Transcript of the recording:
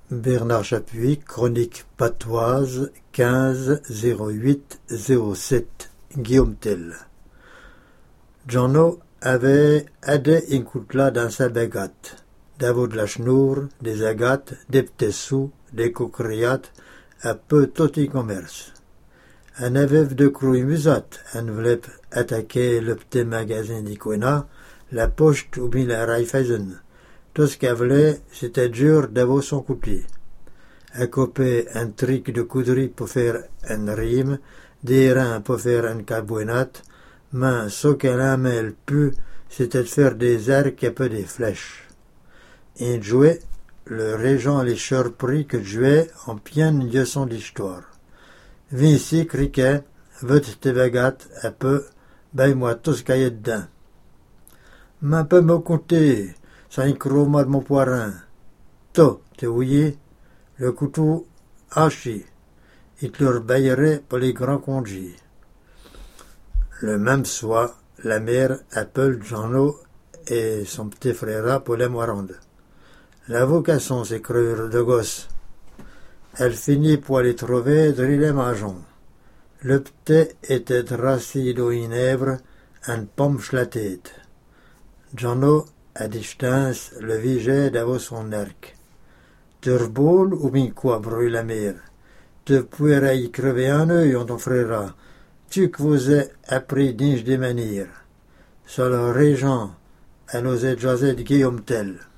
Bernard Chapuis, chronique patoise, 15-08-07, Guillaume Tell. Johnno avait aidé Incoutla dans sa bégate, d'avo de la chnour, des agates, des petits sous, des coqueriates, un peu tout e-commerce. Un avait de crouille musette, un voulait attaquer le petit magasin d'Iquena, la poste ou bien la Raiffeisen. Tout ce qu'elle voulait, c'était dur d'avoir son coupier. Elle copait un trick de coudry pour faire un rime, des reins pour faire une carbonate, mais ce qu'elle aimait le plus, c'était de faire des arcs et peu des flèches. Et jouer, le régent les surpris que jouait en pleine leçon d'histoire. Vinci criquait, votre te baguette, un peu, moi tout ce qu'il y a dedans. Mais peut me compter, ça un chroma de mon poirin. To, te voyez, le couteau haché, il te le baillerait pour les grands congés. Le même soir, la mère appelle Johnno et son petit frère pour les moirandes. La vocation s'écrire de gosse. Elle finit pour les trouver dans les maisons. Le petit était rassis dans une èvre, une pomme sur la tête. Johnno, à distance, le vigeait d'avoir son arc. Te boule ou bien quoi, brûle la mère. Te pourrais y crever un œil, on ton frère. Tu que vous avez appris d'inge des manières. Sur le régent, elle osait jaser de Guillaume Tell.